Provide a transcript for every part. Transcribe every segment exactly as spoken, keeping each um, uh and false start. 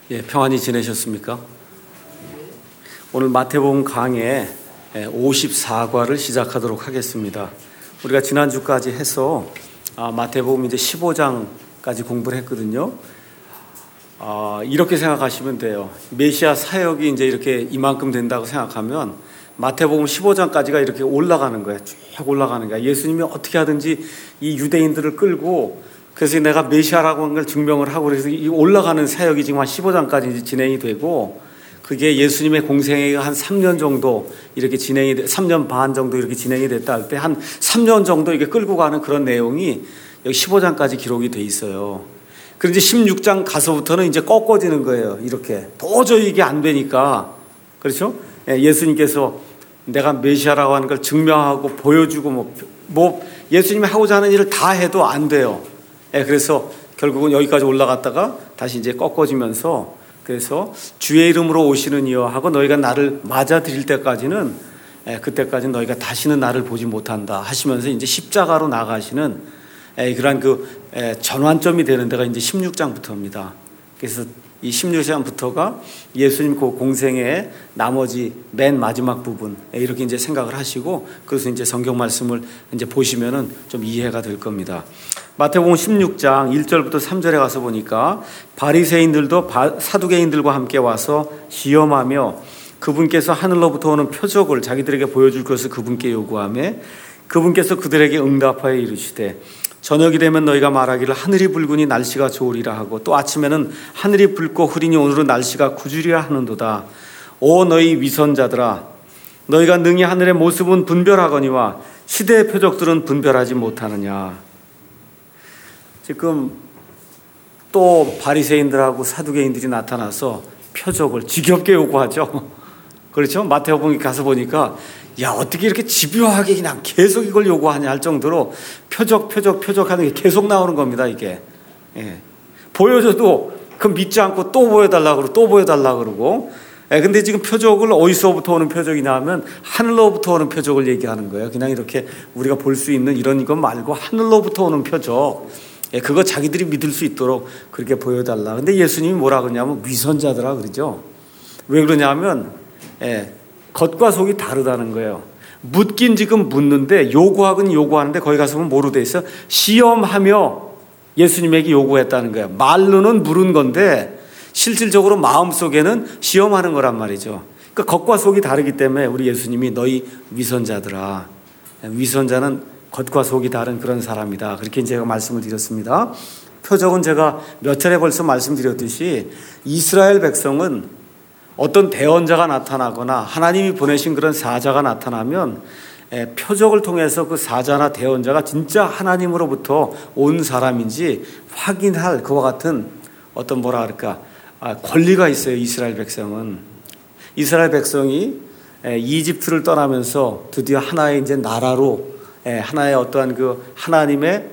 예, 평안히 지내셨습니까? 오늘 마태복음 강해 오십사 과를 시작하도록 하겠습니다. 우리가 지난주까지 해서 아, 마태복음 이제 십오 장까지 공부를 했거든요. 아, 이렇게 생각하시면 돼요. 메시아 사역이 이제 이렇게 이만큼 된다고 생각하면 마태복음 십오 장까지가 이렇게 올라가는 거야. 쭉 올라가는 거야. 예수님이 어떻게 하든지 이 유대인들을 끌고, 그래서 내가 메시아라고 하는 걸 증명을 하고, 그래서 이 올라가는 사역이 지금 한 십오 장까지 진행이 되고, 그게 예수님의 공생애가 한 삼 년 정도 이렇게 진행이, 삼 년 반 정도 이렇게 진행이 됐다 할 때 한 삼 년 정도 이렇게 끌고 가는 그런 내용이 여기 십오 장까지 기록이 돼 있어요. 그런데 십육 장 가서부터는 이제 꺾어지는 거예요. 이렇게. 도저히 이게 안 되니까. 그렇죠? 예수님께서 내가 메시아라고 하는 걸 증명하고 보여주고, 뭐, 뭐 예수님이 하고자 하는 일을 다 해도 안 돼요. 그래서 결국은 여기까지 올라갔다가 다시 이제 꺾어지면서, 그래서 주의 이름으로 오시는 이여 하고 너희가 나를 맞아 드릴 때까지는, 그때까지는 너희가 다시는 나를 보지 못한다 하시면서 이제 십자가로 나가시는 그런 그 전환점이 되는 데가 이제 십육 장부터입니다. 그래서 이 십육 장부터가 예수님 그 공생의 나머지 맨 마지막 부분, 이렇게 이제 생각을 하시고, 그래서 이제 성경 말씀을 이제 보시면은 좀 이해가 될 겁니다. 마태복음 십육 장 일 절부터 삼 절에 가서 보니까 바리새인들도 사두개인들과 함께 와서 시험하며 그분께서 하늘로부터 오는 표적을 자기들에게 보여줄 것을 그분께 요구하며, 그분께서 그들에게 응답하여 이르시되 저녁이 되면 너희가 말하기를 하늘이 붉으니 날씨가 좋으리라 하고, 또 아침에는 하늘이 붉고 흐리니 오늘은 날씨가 구주리라 하는도다. 오 너희 위선자들아, 너희가 능히 하늘의 모습은 분별하거니와 시대의 표적들은 분별하지 못하느냐. 지금 또 바리새인들하고 사두개인들이 나타나서 표적을 지겹게 요구하죠. 그렇죠? 마태복음에 가서 보니까 야, 어떻게 이렇게 집요하게 그냥 계속 이걸 요구하냐 할 정도로 표적, 표적, 표적 하는 게 계속 나오는 겁니다, 이게. 예. 보여줘도 그 믿지 않고 또 보여달라고 그러고 또 보여달라고 그러고. 예, 근데 지금 표적을 어디서부터 오는 표적이냐 하면 하늘로부터 오는 표적을 얘기하는 거예요. 그냥 이렇게 우리가 볼 수 있는 이런 것 말고 하늘로부터 오는 표적. 예, 그거 자기들이 믿을 수 있도록 그렇게 보여달라. 근데 예수님이 뭐라 그러냐면 위선자들아 그러죠. 왜 그러냐면, 예, 겉과 속이 다르다는 거예요. 묻긴 지금 묻는데 요구하긴 요구하는데 거기 가서 보면 뭐로 돼 있어? 시험하며 예수님에게 요구했다는 거예요. 말로는 물은 건데 실질적으로 마음속에는 시험하는 거란 말이죠. 그러니까 겉과 속이 다르기 때문에 우리 예수님이 너희 위선자들아, 위선자는 겉과 속이 다른 그런 사람이다. 그렇게 제가 말씀을 드렸습니다. 표적은 제가 몇 차례 벌써 말씀드렸듯이 이스라엘 백성은 어떤 대언자가 나타나거나 하나님이 보내신 그런 사자가 나타나면 표적을 통해서 그 사자나 대언자가 진짜 하나님으로부터 온 사람인지 확인할 그와 같은 어떤 뭐라 할까 권리가 있어요. 이스라엘 백성은. 이스라엘 백성이 이집트를 떠나면서 드디어 하나의 이제 나라로, 하나의 어떠한 그 하나님의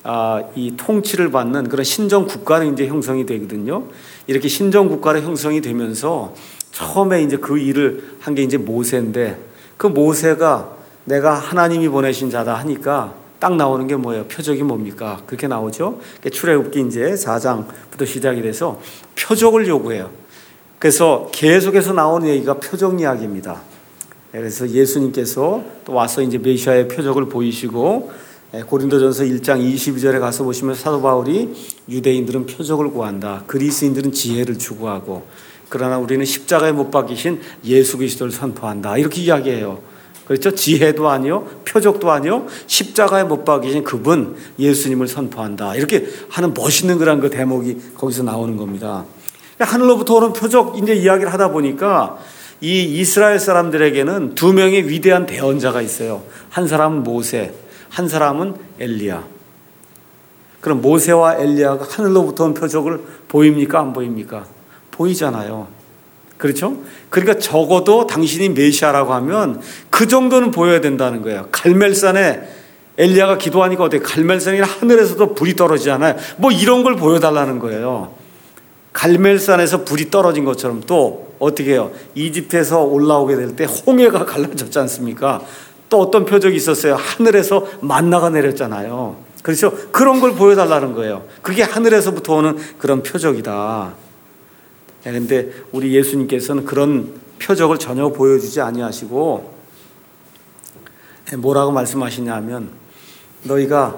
이 통치를 받는 그런 신정 국가로 이제 형성이 되거든요. 이렇게 신정 국가로 형성이 되면서 처음에 이제 그 일을 한 게 이제 모세인데, 그 모세가 내가 하나님이 보내신 자다 하니까 딱 나오는 게 뭐예요? 표적이 뭡니까? 그렇게 나오죠. 출애굽기 이제 사 장부터 시작이 돼서 표적을 요구해요. 그래서 계속해서 나오는 얘기가 표적 이야기입니다. 그래서 예수님께서 또 와서 이제 메시아의 표적을 보이시고, 고린도전서 일 장 이십이 절에 가서 보시면 사도 바울이 유대인들은 표적을 구한다. 그리스인들은 지혜를 추구하고, 그러나 우리는 십자가에 못 박히신 예수 그리스도를 선포한다. 이렇게 이야기해요. 그렇죠? 지혜도 아니요, 표적도 아니요, 십자가에 못 박히신 그분 예수님을 선포한다. 이렇게 하는 멋있는 그런 그 대목이 거기서 나오는 겁니다. 하늘로부터 오는 표적 이제 이야기를 하다 보니까 이 이스라엘 사람들에게는 두 명의 위대한 대언자가 있어요. 한 사람은 모세, 한 사람은 엘리야. 그럼 모세와 엘리야가 하늘로부터 온 표적을 보입니까? 안 보입니까? 보이잖아요. 그렇죠? 그러니까 적어도 당신이 메시아라고 하면 그 정도는 보여야 된다는 거예요. 갈멜산에 엘리야가 기도하니까 어떻게 갈멜산이 하늘에서도 불이 떨어지잖아요. 뭐 이런 걸 보여달라는 거예요. 갈멜산에서 불이 떨어진 것처럼 또 어떻게 해요? 이집트에서 올라오게 될 때 홍해가 갈라졌지 않습니까? 또 어떤 표적이 있었어요. 하늘에서 만나가 내렸잖아요. 그렇죠? 그런 걸 보여달라는 거예요. 그게 하늘에서부터 오는 그런 표적이다. 그런데 우리 예수님께서는 그런 표적을 전혀 보여주지 아니하시고 뭐라고 말씀하시냐면 너희가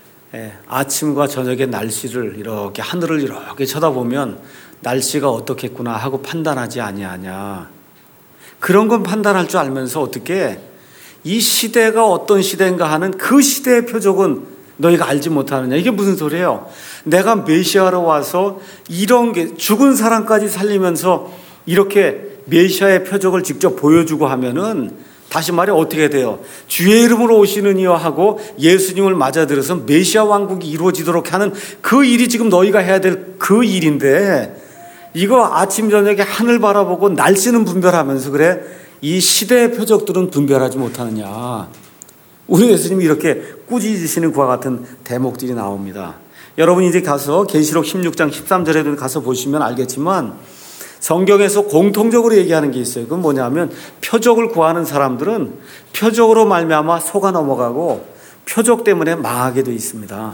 아침과 저녁의 날씨를 이렇게 하늘을 이렇게 쳐다보면 날씨가 어떻겠구나 하고 판단하지 아니하냐. 그런 건 판단할 줄 알면서 어떻게 이 시대가 어떤 시대인가 하는 그 시대의 표적은 너희가 알지 못하느냐. 이게 무슨 소리예요? 내가 메시아로 와서 이런 게 죽은 사람까지 살리면서 이렇게 메시아의 표적을 직접 보여주고 하면은 다시 말해 어떻게 돼요? 주의 이름으로 오시는 이여 하고 예수님을 맞아들여서 메시아 왕국이 이루어지도록 하는 그 일이 지금 너희가 해야 될 그 일인데 이거 아침 저녁에 하늘 바라보고 날씨는 분별하면서 그래 이 시대의 표적들은 분별하지 못하느냐. 우리 예수님이 이렇게 꾸짖으시는 그와 같은 대목들이 나옵니다. 여러분 이제 가서 계시록 십육 장 십삼 절에도 가서 보시면 알겠지만 성경에서 공통적으로 얘기하는 게 있어요. 그건 뭐냐면 표적을 구하는 사람들은 표적으로 말미암아 속아 넘어가고 표적 때문에 망하게 돼 있습니다.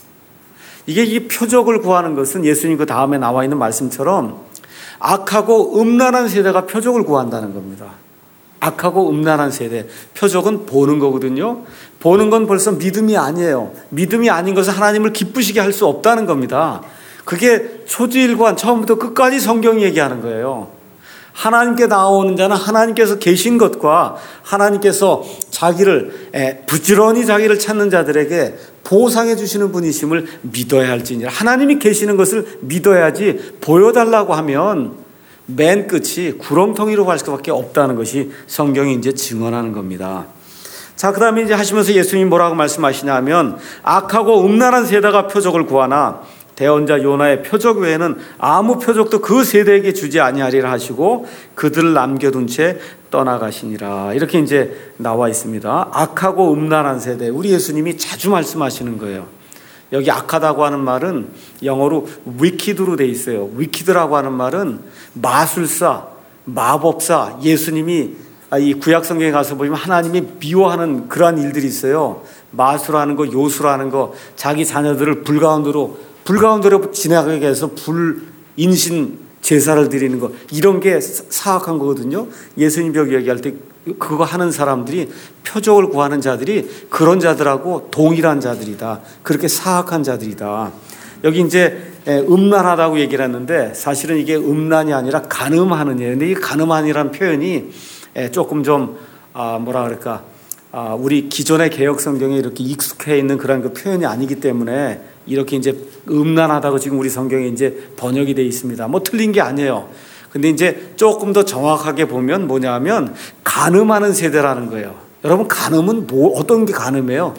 이게 이 표적을 구하는 것은 예수님 그 다음에 나와 있는 말씀처럼 악하고 음란한 세대가 표적을 구한다는 겁니다. 악하고 음란한 세대. 표적은 보는 거거든요. 보는 건 벌써 믿음이 아니에요. 믿음이 아닌 것은 하나님을 기쁘시게 할 수 없다는 겁니다. 그게 초지일관 처음부터 끝까지 성경이 얘기하는 거예요. 하나님께 나오는 자는 하나님께서 계신 것과 하나님께서 자기를 부지런히 자기를 찾는 자들에게 보상해 주시는 분이심을 믿어야 할지니라. 하나님이 계시는 것을 믿어야지 보여달라고 하면 맨 끝이 구렁텅이로 갈 수밖에 없다는 것이 성경이 이제 증언하는 겁니다. 자, 그 다음에 이제 하시면서 예수님이 뭐라고 말씀하시냐면 악하고 음란한 세대가 표적을 구하나 대언자 요나의 표적 외에는 아무 표적도 그 세대에게 주지 아니하리라 하시고 그들을 남겨둔 채 떠나가시니라. 이렇게 이제 나와 있습니다. 악하고 음란한 세대. 우리 예수님이 자주 말씀하시는 거예요. 여기 악하다고 하는 말은 영어로 wicked로 돼 있어요. wicked라고 하는 말은 마술사, 마법사. 예수님이 이 구약 성경에 가서 보면 하나님이 미워하는 그러한 일들이 있어요. 마술하는 거, 요술하는 거, 자기 자녀들을 불 가운데로 불 가운데로 지나가게 해서 불 인신 제사를 드리는 거, 이런 게 사악한 거거든요. 예수님 여기 얘기할 때 그거 하는 사람들이 표적을 구하는 자들이 그런 자들하고 동일한 자들이다. 그렇게 사악한 자들이다. 여기 이제 음란하다고 얘기를 했는데 사실은 이게 음란이 아니라 간음하는 예요. 근데 이 간음하니라는 표현이 조금 좀 뭐라 그럴까 우리 기존의 개역 성경에 이렇게 익숙해 있는 그런 그 표현이 아니기 때문에 이렇게 이제 음란하다고 지금 우리 성경에 이제 번역이 되어 있습니다. 뭐 틀린 게 아니에요. 근데 이제 조금 더 정확하게 보면 뭐냐면 간음하는 세대라는 거예요. 여러분 간음은 뭐 어떤 게 간음이에요?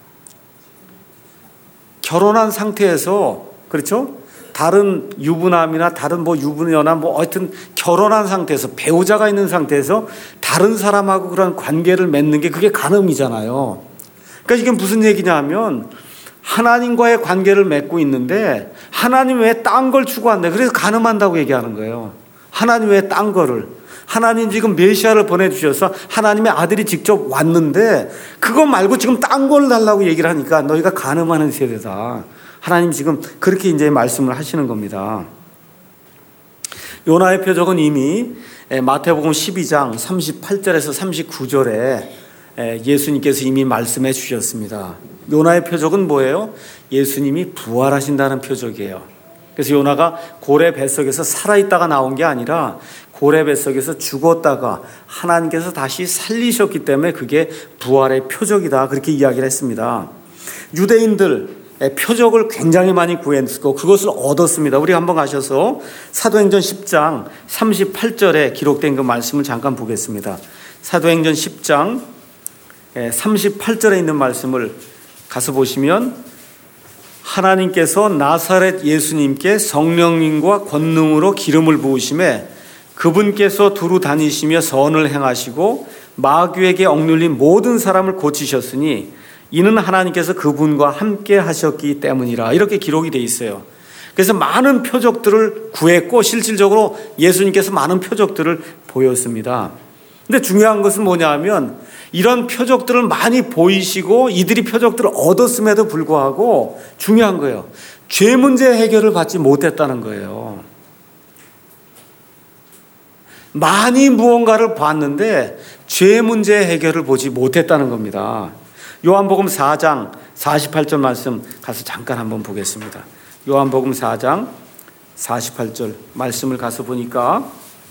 결혼한 상태에서 그렇죠? 다른 유부남이나 다른 뭐 유부녀나 뭐 하여튼 결혼한 상태에서 배우자가 있는 상태에서 다른 사람하고 그런 관계를 맺는 게 그게 간음이잖아요. 그러니까 이게 무슨 얘기냐 하면 하나님과의 관계를 맺고 있는데 하나님 외에 딴 걸 추구한다. 그래서 간음한다고 얘기하는 거예요. 하나님 외에 딴 거를. 하나님 지금 메시아를 보내주셔서 하나님의 아들이 직접 왔는데 그거 말고 지금 딴 걸 달라고 얘기를 하니까 너희가 간음하는 세대다. 하나님 지금 그렇게 이제 말씀을 하시는 겁니다. 요나의 표적은 이미 마태복음 십이 장 삼십팔 절에서 삼십구 절에 예수님께서 이미 말씀해 주셨습니다. 요나의 표적은 뭐예요? 예수님이 부활하신다는 표적이에요. 그래서 요나가 고래 뱃속에서 살아있다가 나온 게 아니라 고래 뱃속에서 죽었다가 하나님께서 다시 살리셨기 때문에 그게 부활의 표적이다. 그렇게 이야기를 했습니다. 유대인들 표적을 굉장히 많이 구했고 그것을 얻었습니다. 우리 한번 가셔서 사도행전 십 장 삼십팔 절에 기록된 그 말씀을 잠깐 보겠습니다. 사도행전 십 장 삼십팔 절에 있는 말씀을 가서 보시면 하나님께서 나사렛 예수님께 성령님과 권능으로 기름을 부으심에 그분께서 두루 다니시며 선을 행하시고 마귀에게 억눌린 모든 사람을 고치셨으니 이는 하나님께서 그분과 함께 하셨기 때문이라. 이렇게 기록이 되어 있어요. 그래서 많은 표적들을 구했고 실질적으로 예수님께서 많은 표적들을 보였습니다. 근데 중요한 것은 뭐냐 하면 이런 표적들을 많이 보이시고 이들이 표적들을 얻었음에도 불구하고 중요한 거예요. 죄 문제 해결을 받지 못했다는 거예요. 많이 무언가를 봤는데 죄 문제 해결을 보지 못했다는 겁니다. 요한복음 사 장 사십팔 절 말씀 가서 잠깐 한번 보겠습니다. 요한복음 사 장 사십팔 절 말씀을 가서 보니까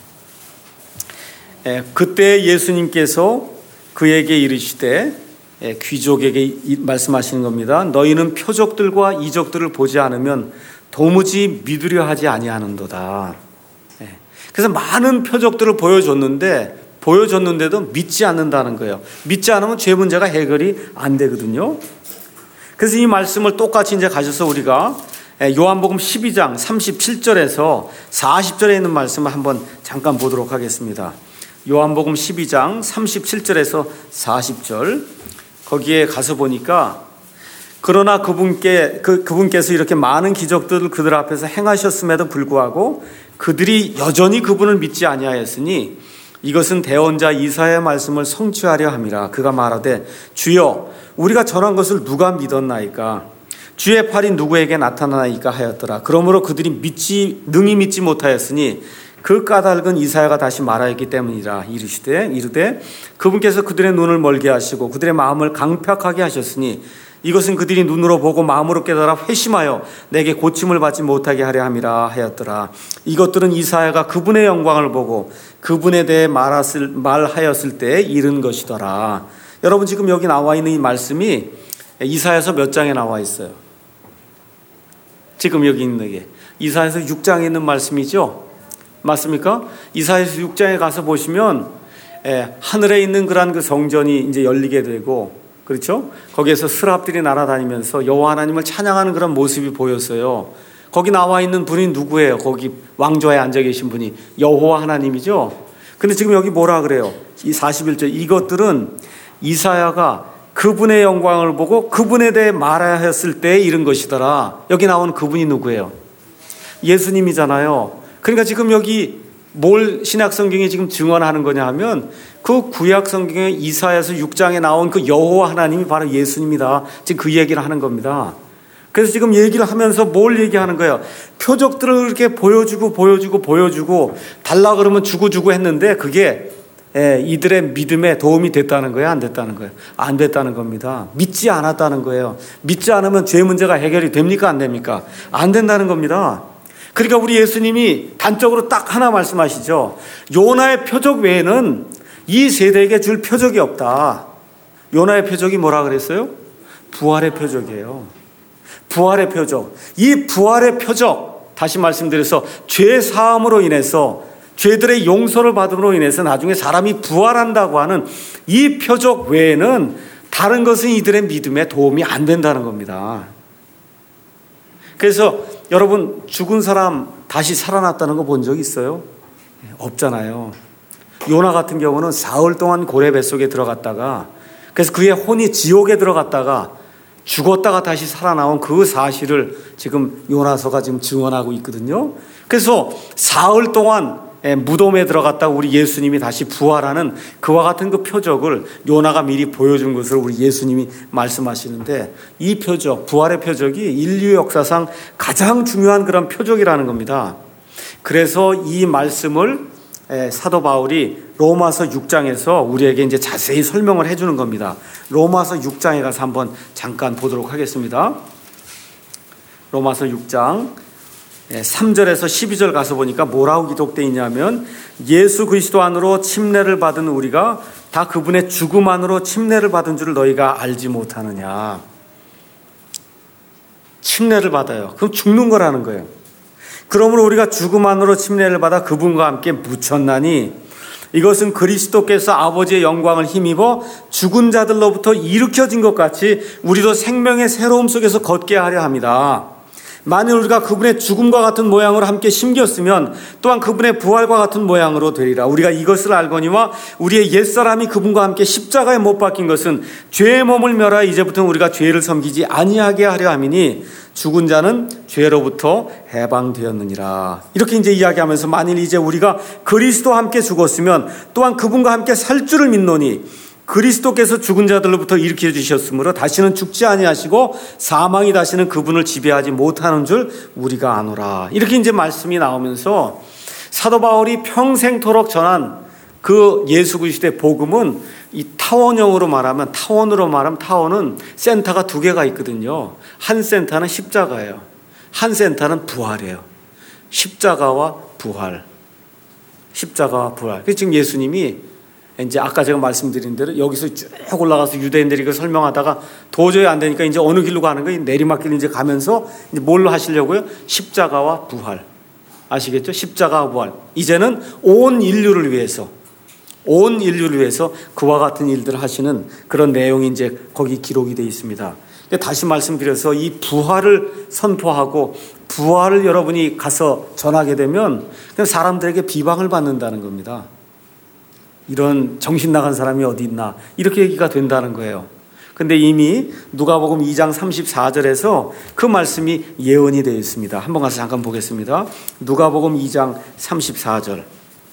에, 그때 예수님께서 그에게 이르시되, 에, 귀족에게 이, 말씀하시는 겁니다. 너희는 표적들과 이적들을 보지 않으면 도무지 믿으려 하지 아니하는도다. 에, 그래서 많은 표적들을 보여줬는데 보여줬는데도 믿지 않는다는 거예요. 믿지 않으면 죄 문제가 해결이 안 되거든요. 그래서 이 말씀을 똑같이 이제 가셔서 우리가 요한복음 십이 장 삼십칠 절에서 사십 절에 있는 말씀을 한번 잠깐 보도록 하겠습니다. 요한복음 십이 장 삼십칠 절에서 사십 절, 거기에 가서 보니까 그러나 그분께, 그, 그분께서 이렇게 많은 기적들을 그들 앞에서 행하셨음에도 불구하고 그들이 여전히 그분을 믿지 아니하였으니 이것은 대언자 이사야의 말씀을 성취하려 함이라. 그가 말하되 주여 우리가 전한 것을 누가 믿었나이까? 주의 팔이 누구에게 나타나나이까 하였더라. 그러므로 그들이 믿지 능히 믿지 못하였으니 그 까닭은 이사야가 다시 말하였기 때문이라. 이르시되 이르되 그분께서 그들의 눈을 멀게 하시고 그들의 마음을 강팍하게 하셨으니 이것은 그들이 눈으로 보고 마음으로 깨달아 회심하여 내게 고침을 받지 못하게 하려 함이라 하였더라. 이것들은 이사야가 그분의 영광을 보고 그분에 대해 말했을, 말하였을 때 이른 것이더라. 여러분, 지금 여기 나와 있는 이 말씀이 이사야서 몇 장에 나와 있어요? 지금 여기 있는 게 이사야서 육 장에 있는 말씀이죠. 맞습니까? 이사야서 육 장에 가서 보시면 예, 하늘에 있는 그런 그 성전이 이제 열리게 되고, 그렇죠? 거기에서 스랍들이 날아다니면서 여호와 하나님을 찬양하는 그런 모습이 보였어요. 거기 나와 있는 분이 누구예요? 거기 왕좌에 앉아 계신 분이 여호와 하나님이죠. 근데 지금 여기 뭐라 그래요? 이 사십일 절, 이것들은 이사야가 그분의 영광을 보고 그분에 대해 말하였을 때 이른 것이더라. 여기 나오는 그분이 누구예요? 예수님이잖아요. 그러니까 지금 여기 뭘 신약 성경이 지금 증언하는 거냐 하면 그 구약 성경에 이사야서 육 장에 나온 그 여호와 하나님이 바로 예수님이다. 지금 그 얘기를 하는 겁니다. 그래서 지금 얘기를 하면서 뭘 얘기하는 거예요? 표적들을 이렇게 보여주고 보여주고 보여주고 달라 그러면 주고 주고 했는데 그게 예, 이들의 믿음에 도움이 됐다는 거예요? 안 됐다는 거예요? 안 됐다는 겁니다. 믿지 않았다는 거예요. 믿지 않으면 죄 문제가 해결이 됩니까? 안 됩니까? 안 된다는 겁니다. 그러니까 우리 예수님이 단적으로 딱 하나 말씀하시죠. 요나의 표적 외에는 이 세대에게 줄 표적이 없다. 요나의 표적이 뭐라 그랬어요? 부활의 표적이에요. 부활의 표적. 이 부활의 표적, 다시 말씀드려서 죄 사함으로 인해서 죄들의 용서를 받음으로 인해서 나중에 사람이 부활한다고 하는 이 표적 외에는 다른 것은 이들의 믿음에 도움이 안 된다는 겁니다. 그래서 여러분, 죽은 사람 다시 살아났다는 거 본 적 있어요? 없잖아요. 요나 같은 경우는 사흘 동안 고래 뱃속에 들어갔다가, 그래서 그의 혼이 지옥에 들어갔다가 죽었다가 다시 살아나온 그 사실을 지금 요나서가 지금 증언하고 있거든요. 그래서 사흘 동안 무덤에 들어갔다가 우리 예수님이 다시 부활하는 그와 같은 그 표적을 요나가 미리 보여준 것을 우리 예수님이 말씀하시는데, 이 표적, 부활의 표적이 인류 역사상 가장 중요한 그런 표적이라는 겁니다. 그래서 이 말씀을 사도 바울이 로마서 육 장에서 우리에게 이제 자세히 설명을 해주는 겁니다. 로마서 육 장에 가서 한번 잠깐 보도록 하겠습니다. 로마서 육 장 삼 절에서 십이 절 가서 보니까 뭐라고 기록되어 있냐면, 예수 그리스도 안으로 침례를 받은 우리가 다 그분의 죽음 안으로 침례를 받은 줄을 너희가 알지 못하느냐. 침례를 받아요. 그럼 죽는 거라는 거예요. 그러므로 우리가 죽음 안으로 침례를 받아 그분과 함께 묻혔나니 이것은 그리스도께서 아버지의 영광을 힘입어 죽은 자들로부터 일으켜진 것 같이 우리도 생명의 새로움 속에서 걷게 하려 합니다. 만일 우리가 그분의 죽음과 같은 모양으로 함께 심겼으면 또한 그분의 부활과 같은 모양으로 되리라. 우리가 이것을 알거니와 우리의 옛사람이 그분과 함께 십자가에 못 박힌 것은 죄의 몸을 멸하여 이제부터 우리가 죄를 섬기지 아니하게 하려 함이니 죽은 자는 죄로부터 해방되었느니라. 이렇게 이제 이야기하면서, 만일 이제 우리가 그리스도와 함께 죽었으면 또한 그분과 함께 살 줄을 믿노니 그리스도께서 죽은 자들로부터 일으켜 주셨으므로 다시는 죽지 아니하시고 사망이 다시는 그분을 지배하지 못하는 줄 우리가 아노라. 이렇게 이제 말씀이 나오면서 사도 바울이 평생토록 전한 그 예수 그리스도의 복음은 이 타원형으로 말하면, 타원으로 말하면 타원은 센터가 두 개가 있거든요. 한 센터는 십자가예요. 한 센터는 부활이에요. 십자가와 부활. 십자가와 부활. 그래서 지금 예수님이 이제 아까 제가 말씀드린 대로 여기서 쭉 올라가서 유대인들이 그 설명하다가 도저히 안 되니까 이제 어느 길로 가는 거예요? 내리막길 이제 가면서 이제 뭘로 하시려고요? 십자가와 부활. 아시겠죠? 십자가와 부활. 이제는 온 인류를 위해서, 온 인류를 위해서 그와 같은 일들을 하시는 그런 내용이 이제 거기 기록이 되어 있습니다. 다시 말씀드려서 이 부활을 선포하고 부활을 여러분이 가서 전하게 되면 사람들에게 비방을 받는다는 겁니다. 이런 정신 나간 사람이 어디 있나, 이렇게 얘기가 된다는 거예요. 근데 이미 누가복음 이 장 삼십사 절에서 그 말씀이 예언이 되어 있습니다. 한번 가서 잠깐 보겠습니다. 누가복음 이 장 삼십사 절.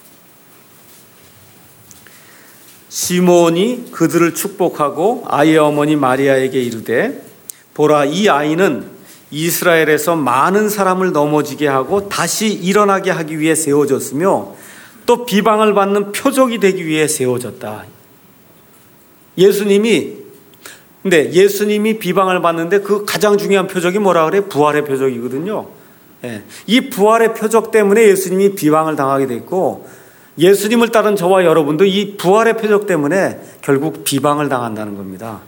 시몬이 그들을 축복하고 아이의 어머니 마리아에게 이르되, 보라, 이 아이는 이스라엘에서 많은 사람을 넘어지게 하고 다시 일어나게 하기 위해 세워졌으며 또 비방을 받는 표적이 되기 위해 세워졌다. 예수님이, 근데 예수님이 비방을 받는데 그 가장 중요한 표적이 뭐라 그래요? 부활의 표적이거든요. 예. 이 부활의 표적 때문에 예수님이 비방을 당하게 됐고, 예수님을 따른 저와 여러분도 이 부활의 표적 때문에 결국 비방을 당한다는 겁니다.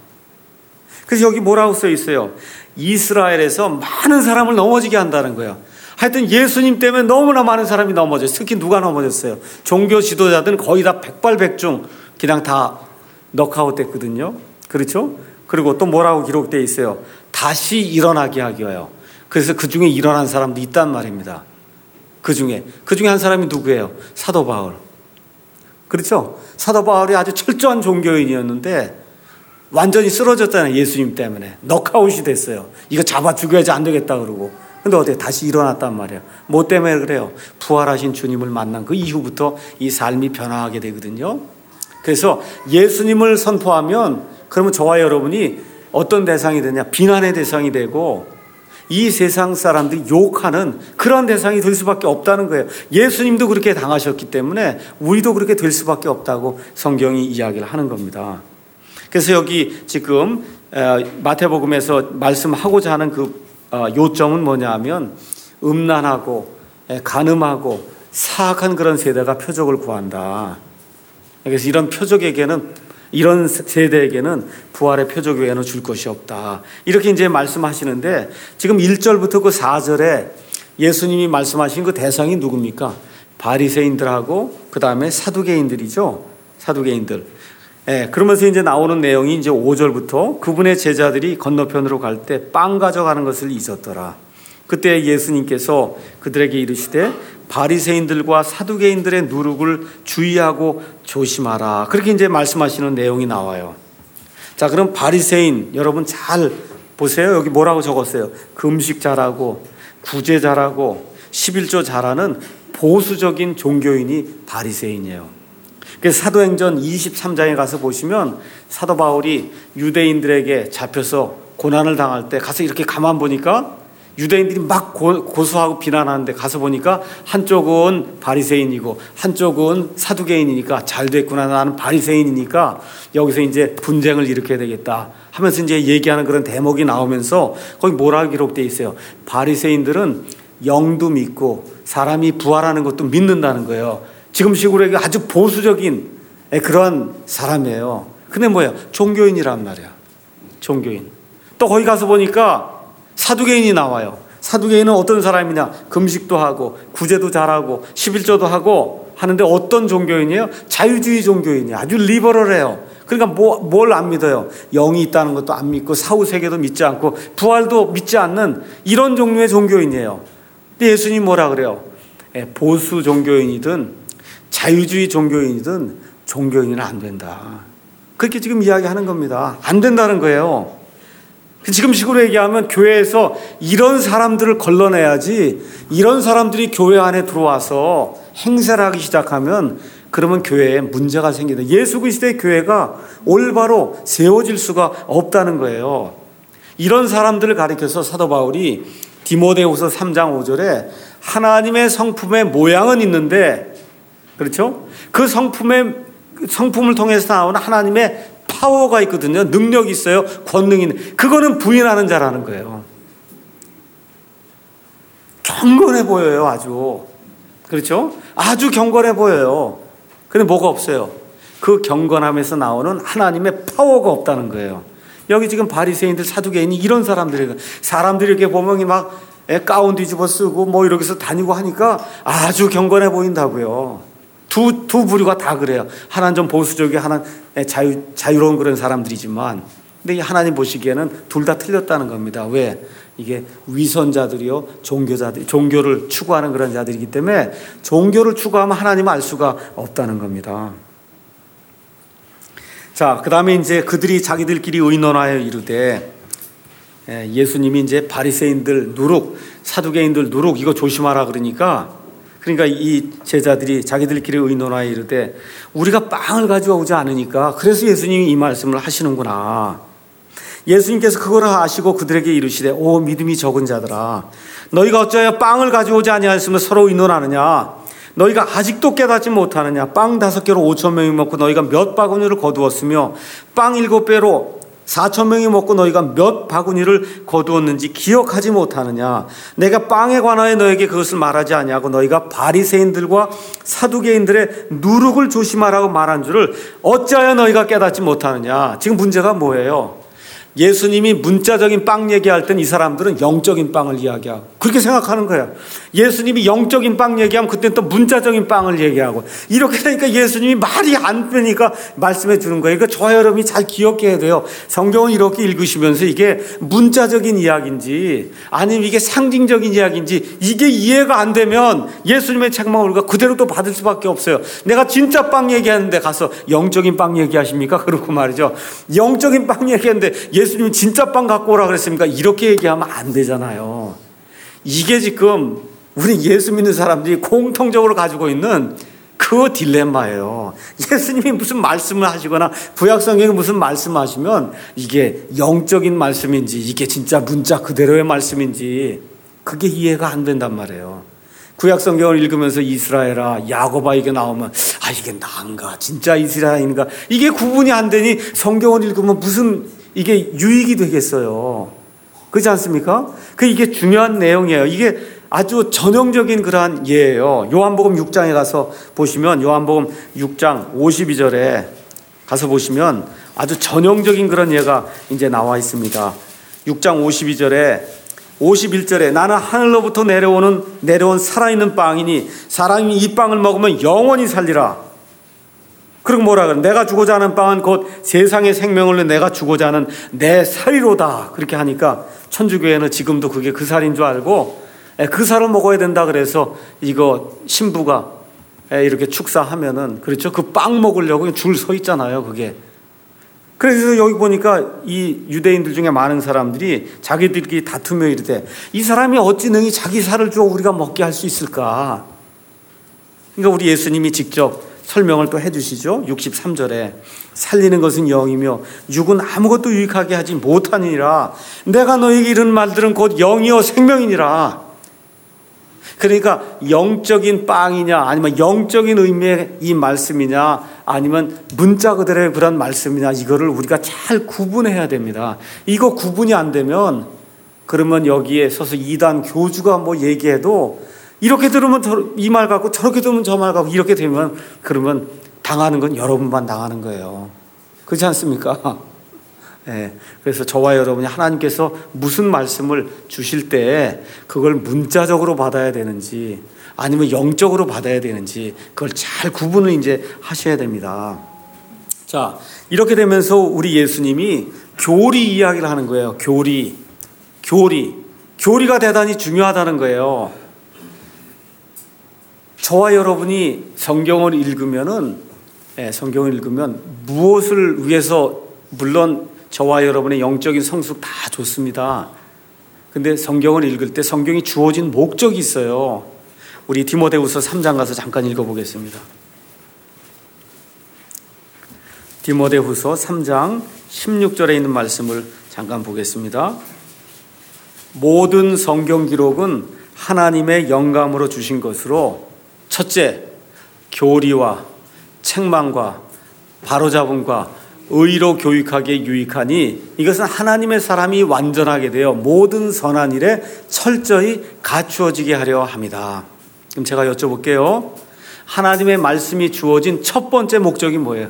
그래서 여기 뭐라고 써 있어요? 이스라엘에서 많은 사람을 넘어지게 한다는 거예요. 하여튼 예수님 때문에 너무나 많은 사람이 넘어졌어요. 특히 누가 넘어졌어요? 종교 지도자들은 거의 다 백발백중 그냥 다 넉아웃 됐거든요. 그렇죠? 그리고 또 뭐라고 기록되어 있어요? 다시 일어나게 하기 위하여. 그래서 그 중에 일어난 사람도 있단 말입니다. 그 중에 그 중에 한 사람이 누구예요? 사도 바울. 그렇죠? 사도 바울이 아주 철저한 종교인이었는데 완전히 쓰러졌잖아요. 예수님 때문에 넉아웃이 됐어요. 이거 잡아 죽여야지 안 되겠다 그러고. 근데 어떻게 다시 일어났단 말이에요. 뭐 때문에 그래요? 부활하신 주님을 만난 그 이후부터 이 삶이 변화하게 되거든요. 그래서 예수님을 선포하면 그러면 저와 여러분이 어떤 대상이 되냐? 비난의 대상이 되고 이 세상 사람들이 욕하는 그런 대상이 될 수밖에 없다는 거예요. 예수님도 그렇게 당하셨기 때문에 우리도 그렇게 될 수밖에 없다고 성경이 이야기를 하는 겁니다. 그래서 여기 지금 마태복음에서 말씀하고자 하는 그 요점은 뭐냐 하면 음란하고 간음하고 사악한 그런 세대가 표적을 구한다. 그래서 이런 표적에게는, 이런 세대에게는 부활의 표적 외에는 줄 것이 없다. 이렇게 이제 말씀하시는데 지금 일 절부터 그 사 절에 예수님이 말씀하신 그 대상이 누굽니까? 바리새인들하고 그 다음에 사두개인들이죠. 사두개인들. 예, 그러면서 이제 나오는 내용이 이제 오 절부터 그분의 제자들이 건너편으로 갈 때 빵 가져가는 것을 잊었더라. 그때 예수님께서 그들에게 이르시되 바리새인들과 사두개인들의 누룩을 주의하고 조심하라. 그렇게 이제 말씀하시는 내용이 나와요. 자, 그럼 바리새인 여러분 잘 보세요. 여기 뭐라고 적었어요? 금식 잘하고 구제 잘하고 십일조 잘하는 보수적인 종교인이 바리새인이에요. 그래서 사도행전 이십삼 장에 가서 보시면 사도 바울이 유대인들에게 잡혀서 고난을 당할 때 가서 이렇게 가만 보니까 유대인들이 막 고, 고소하고 비난하는데 가서 보니까 한쪽은 바리새인이고 한쪽은 사두개인이니까 잘 됐구나, 나는 바리새인이니까 여기서 이제 분쟁을 일으켜야 되겠다 하면서 이제 얘기하는 그런 대목이 나오면서 거기 뭐라고 기록되어 있어요? 바리새인들은 영도 믿고 사람이 부활하는 것도 믿는다는 거예요. 지금식으로 아주 보수적인 그런 사람이에요. 근데 뭐예요? 종교인이란 말이야. 종교인. 또 거기 가서 보니까 사두개인이 나와요. 사두개인은 어떤 사람이냐? 금식도 하고 구제도 잘하고 십일조도 하고 하는데 어떤 종교인이에요? 자유주의 종교인이에요. 아주 리버럴해요. 그러니까 뭐, 뭘 안 믿어요? 영이 있다는 것도 안 믿고 사후세계도 믿지 않고 부활도 믿지 않는 이런 종류의 종교인이에요. 근데 예수님 뭐라 그래요? 보수 종교인이든 자유주의 종교인이든 종교인은 안 된다. 그렇게 지금 이야기하는 겁니다. 안 된다는 거예요. 지금 식으로 얘기하면 교회에서 이런 사람들을 걸러내야지, 이런 사람들이 교회 안에 들어와서 행세를 하기 시작하면 그러면 교회에 문제가 생긴다. 예수 그리스도의 교회가 올바로 세워질 수가 없다는 거예요. 이런 사람들을 가리켜서 사도 바울이 디모데후서 삼 장 오 절에 하나님의 성품의 모양은 있는데, 그렇죠? 그 성품의, 성품을 통해서 나오는 하나님의 파워가 있거든요. 능력이 있어요. 권능이 있는. 그거는 부인하는 자라는 거예요. 경건해 보여요. 아주. 그렇죠? 아주 경건해 보여요. 근데 뭐가 없어요? 그 경건함에서 나오는 하나님의 파워가 없다는 거예요. 여기 지금 바리새인들, 사두개인이 이런 사람들이에요. 사람들이 이렇게 보면 막 가운 뒤집어 쓰고 뭐 이렇게 해서 다니고 하니까 아주 경건해 보인다고요. 두, 두 부류가 다 그래요. 하나는 좀 보수적이고 하나는 자유, 자유로운 그런 사람들이지만, 근데 하나님 보시기에는 둘 다 틀렸다는 겁니다. 왜? 이게 위선자들이요, 종교자들, 종교를 추구하는 그런 자들이기 때문에 종교를 추구하면 하나님을 알 수가 없다는 겁니다. 자, 그 다음에 이제 그들이 자기들끼리 의논하여 이르되, 예수님이 이제 바리새인들 누룩, 사두개인들 누룩 이거 조심하라 그러니까, 그러니까 이 제자들이 자기들끼리 의논하여 이르되 우리가 빵을 가져오지 않으니까 그래서 예수님이 이 말씀을 하시는구나. 예수님께서 그걸 아시고 그들에게 이르시되 오 믿음이 적은 자들아 너희가 어찌하여 빵을 가져오지 아니하였으면 서로 의논하느냐. 너희가 아직도 깨닫지 못하느냐. 빵 다섯 개로 오천 명이 먹고 너희가 몇 바구니를 거두었으며 빵 일곱 배로 사천 명이 먹고 너희가 몇 바구니를 거두었는지 기억하지 못하느냐. 내가 빵에 관하여 너에게 그것을 말하지 아니하고 너희가 바리새인들과 사두개인들의 누룩을 조심하라고 말한 줄을 어찌하여 너희가 깨닫지 못하느냐. 지금 문제가 뭐예요? 예수님이 문자적인 빵 얘기할 땐 이 사람들은 영적인 빵을 이야기하고 그렇게 생각하는 거예요. 예수님이 영적인 빵 얘기하면 그때는 또 문자적인 빵을 얘기하고 이렇게 되니까 예수님이 말이 안 되니까 말씀해 주는 거예요. 그러니까 저와 여러분이 잘 기억해야 돼요. 성경을 이렇게 읽으시면서 이게 문자적인 이야기인지 아니면 이게 상징적인 이야기인지 이게 이해가 안 되면 예수님의 책망을 우리가 그대로 또 받을 수밖에 없어요. 내가 진짜 빵 얘기하는데 가서 영적인 빵 얘기하십니까? 그렇고 말이죠. 영적인 빵 얘기하는데 예수님이 진짜 빵 갖고 오라 그랬습니까? 이렇게 얘기하면 안 되잖아요. 이게 지금 우리 예수 믿는 사람들이 공통적으로 가지고 있는 그 딜레마예요. 예수님이 무슨 말씀을 하시거나 구약성경에 무슨 말씀하시면 이게 영적인 말씀인지 이게 진짜 문자 그대로의 말씀인지 그게 이해가 안 된단 말이에요. 구약성경을 읽으면서 이스라엘아 야곱아 이게 나오면 아 이게 나인가 진짜 이스라엘인가 이게 구분이 안 되니 성경을 읽으면 무슨 이게 유익이 되겠어요. 그렇지 않습니까? 그 이게 중요한 내용이에요. 이게 아주 전형적인 그러한 예예요. 요한복음 육 장에 가서 보시면 요한복음 육 장 오십이 절에 가서 보시면 아주 전형적인 그런 예가 이제 나와 있습니다. 육 장 오십이 절에 오십일 절에 나는 하늘로부터 내려오는 내려온 살아있는 빵이니 사람이 이 빵을 먹으면 영원히 살리라. 그리고 뭐라 그래? 내가 주고자 하는 빵은 곧 세상의 생명을 내가 주고자 하는 내 살이로다. 그렇게 하니까 천주교회는 지금도 그게 그 살인 줄 알고 그 살을 먹어야 된다 그래서 이거 신부가 이렇게 축사하면은 그렇죠? 그 빵 먹으려고 줄 서 있잖아요. 그게. 그래서 여기 보니까 이 유대인들 중에 많은 사람들이 자기들끼리 다투며 이르되 이 사람이 어찌 능히 자기 살을 줘 우리가 먹게 할 수 있을까? 그러니까 우리 예수님이 직접 설명을 또 해주시죠. 육십삼 절에 살리는 것은 영이며 육은 아무것도 유익하게 하지 못하니라. 내가 너에게 이른 말들은 곧 영이요 생명이니라. 그러니까 영적인 빵이냐 아니면 영적인 의미의 이 말씀이냐 아니면 문자 그대로의 그런 말씀이냐 이거를 우리가 잘 구분해야 됩니다. 이거 구분이 안 되면 그러면 여기에 서서 이단 교주가 뭐 얘기해도 이렇게 들으면 이 말 같고 저렇게 들으면 저 말 같고 이렇게 되면 그러면 당하는 건 여러분만 당하는 거예요. 그렇지 않습니까? 네. 그래서 저와 여러분이 하나님께서 무슨 말씀을 주실 때 그걸 문자적으로 받아야 되는지 아니면 영적으로 받아야 되는지 그걸 잘 구분을 이제 하셔야 됩니다. 자, 이렇게 되면서 우리 예수님이 교리 이야기를 하는 거예요. 교리, 교리, 교리가 대단히 중요하다는 거예요. 저와 여러분이 성경을 읽으면은, 예, 성경을 읽으면 무엇을 위해서, 물론 저와 여러분의 영적인 성숙 다 좋습니다. 근데 성경을 읽을 때 성경이 주어진 목적이 있어요. 우리 디모데후서 삼 장 가서 잠깐 읽어보겠습니다. 디모데후서 삼 장 십육 절에 있는 말씀을 잠깐 보겠습니다. 모든 성경 기록은 하나님의 영감으로 주신 것으로 첫째, 교리와 책망과 바로잡음과 의로 교육하기에 유익하니 이것은 하나님의 사람이 완전하게 되어 모든 선한 일에 철저히 갖추어지게 하려 합니다. 그럼 제가 여쭤볼게요. 하나님의 말씀이 주어진 첫 번째 목적이 뭐예요?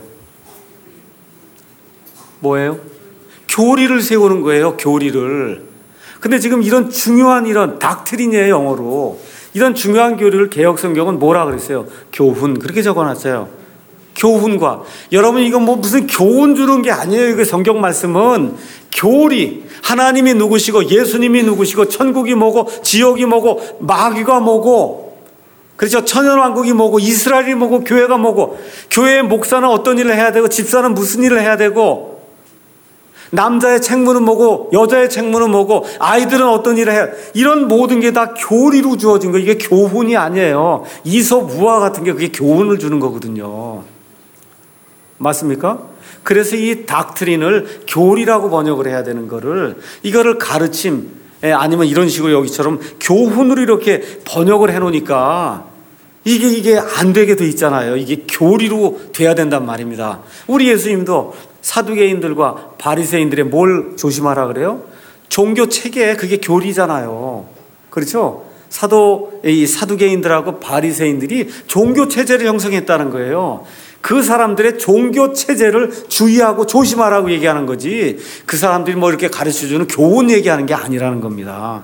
뭐예요? 교리를 세우는 거예요. 교리를. 근데 지금 이런 중요한 이런 닥트린이에요. 영어로. 이런 중요한 교리를 개역성경은 뭐라 그랬어요? 교훈. 그렇게 적어놨어요. 교훈과. 여러분 이거 뭐 무슨 교훈 주는 게 아니에요. 이거 성경 말씀은 교리. 하나님이 누구시고 예수님이 누구시고 천국이 뭐고 지옥이 뭐고 마귀가 뭐고, 그렇죠? 천연왕국이 뭐고 이스라엘이 뭐고 교회가 뭐고, 교회의 목사는 어떤 일을 해야 되고 집사는 무슨 일을 해야 되고, 남자의 책무는 뭐고 여자의 책무는 뭐고 아이들은 어떤 일을 해야, 이런 모든 게 다 교리로 주어진 거. 이게 교훈이 아니에요. 이솝 우화 같은 게 그게 교훈을 주는 거거든요. 맞습니까? 그래서 이 닥트린을 교리라고 번역을 해야 되는 거를, 이거를 가르침 아니면 이런 식으로 여기처럼 교훈으로 이렇게 번역을 해놓으니까 이게 이게 안 되게 돼 있잖아요. 이게 교리로 돼야 된단 말입니다. 우리 예수님도 사두개인들과 바리새인들의 뭘 조심하라 그래요? 종교 체계, 그게 교리잖아요. 그렇죠? 사도 이 사두개인들하고 바리새인들이 종교 체제를 형성했다는 거예요. 그 사람들의 종교 체제를 주의하고 조심하라고 얘기하는 거지, 그 사람들이 뭐 이렇게 가르쳐주는 교훈 얘기하는 게 아니라는 겁니다.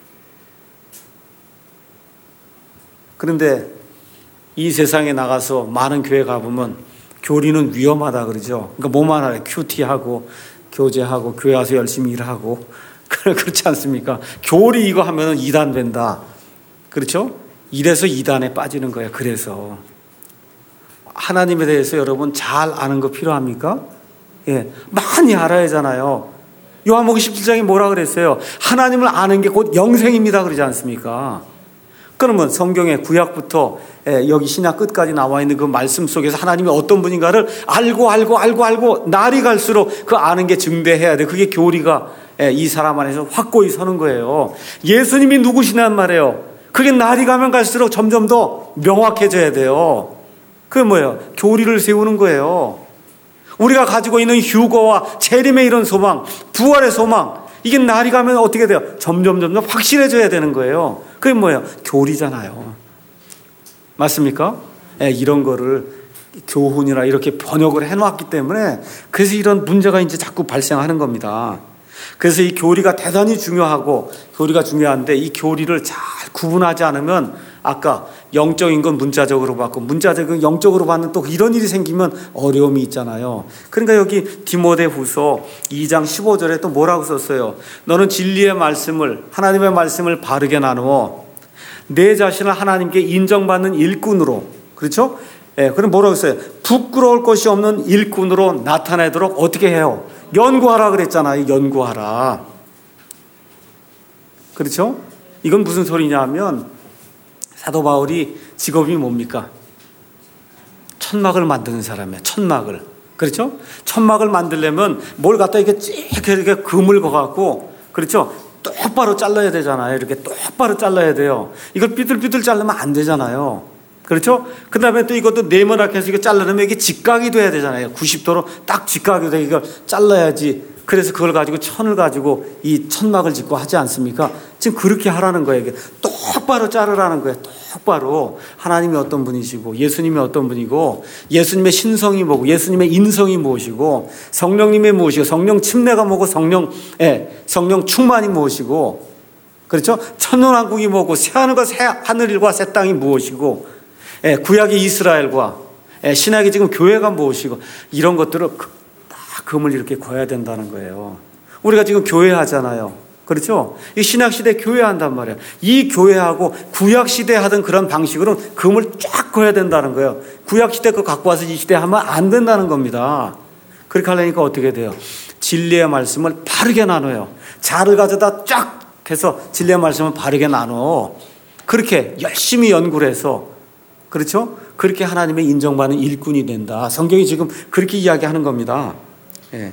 그런데 이 세상에 나가서 많은 교회 가보면 교리는 위험하다 그러죠. 그러니까 뭐만 하래? 큐티하고 교제하고 교회 와서 열심히 일하고. 그렇지 않습니까? 교리 이거 하면은 이단 된다. 그렇죠? 이래서 이단에 빠지는 거예요. 그래서 하나님에 대해서 여러분 잘 아는 거 필요합니까? 예, 많이 알아야 하잖아요. 요한복음 십칠 장에 뭐라 그랬어요? 하나님을 아는 게 곧 영생입니다. 그러지 않습니까? 그러면 성경의 구약부터 여기 신약 끝까지 나와 있는 그 말씀 속에서 하나님이 어떤 분인가를 알고 알고 알고 알고 날이 갈수록 그 아는 게 증대해야 돼. 그게 교리가 이 사람 안에서 확고히 서는 거예요. 예수님이 누구시냔 말이에요. 그게 날이 가면 갈수록 점점 더 명확해져야 돼요. 그게 뭐예요? 교리를 세우는 거예요. 우리가 가지고 있는 휴거와 재림의 이런 소망, 부활의 소망, 이게 날이 가면 어떻게 돼요? 점점 점점 확실해져야 되는 거예요. 그게 뭐예요? 교리잖아요. 맞습니까? 네, 이런 거를 교훈이라 이렇게 번역을 해놨기 때문에 그래서 이런 문제가 이제 자꾸 발생하는 겁니다. 그래서 이 교리가 대단히 중요하고, 교리가 중요한데 이 교리를 잘 구분하지 않으면 아까 영적인 건 문자적으로 받고 문자적인 건 영적으로 받는 또 이런 일이 생기면 어려움이 있잖아요. 그러니까 여기 디모데후서 이 장 십오 절에 또 뭐라고 썼어요? 너는 진리의 말씀을, 하나님의 말씀을 바르게 나누어 내 자신을 하나님께 인정받는 일꾼으로, 그렇죠? 예, 그럼 뭐라고 했어요? 부끄러울 것이 없는 일꾼으로 나타내도록 어떻게 해요? 연구하라 그랬잖아요. 연구하라. 그렇죠? 이건 무슨 소리냐 하면 사도 바울이 직업이 뭡니까? 천막을 만드는 사람이에요. 천막을. 그렇죠? 천막을 만들려면 뭘 갖다 이렇게 쭉 이렇게 금을 거갖고, 그렇죠? 똑바로 잘라야 되잖아요. 이렇게 똑바로 잘라야 돼요. 이걸 삐뚤삐뚤 자르면 안 되잖아요. 그렇죠? 그 다음에 또 이것도 네모나게 해서 이거 자르려면 이게 직각이 돼야 되잖아요. 구십 도로 딱 직각이 돼. 이걸 잘라야지. 그래서 그걸 가지고 천을 가지고 이 천막을 짓고 하지 않습니까? 지금 그렇게 하라는 거예요. 이게 똑바로 자르라는 거예요. 똑바로. 하나님이 어떤 분이시고 예수님이 어떤 분이고 예수님의 신성이 뭐고 예수님의 인성이 무엇이고 성령님의 무엇이고 성령 침례가 뭐고 성령, 예, 성령 충만이 무엇이고, 그렇죠? 천년왕국이 뭐고 새하늘과 새 하늘과 새 땅이 무엇이고, 예, 구약의 이스라엘과 예, 신약의 지금 교회가 무엇이고, 이런 것들을 다 금을 이렇게 거야 된다는 거예요. 우리가 지금 교회 하잖아요. 그렇죠? 이 신약시대 교회 한단 말이에요. 이 교회하고 구약시대 하던 그런 방식으로는 금을 쫙 거야 된다는 거예요. 구약시대 거 갖고 와서 이 시대 하면 안 된다는 겁니다. 그렇게 하려니까 어떻게 돼요? 진리의 말씀을 바르게 나눠요. 자를 가져다 쫙 해서 진리의 말씀을 바르게 나눠. 그렇게 열심히 연구를 해서, 그렇죠? 그렇게 하나님의 인정받는 일꾼이 된다. 성경이 지금 그렇게 이야기하는 겁니다. 예.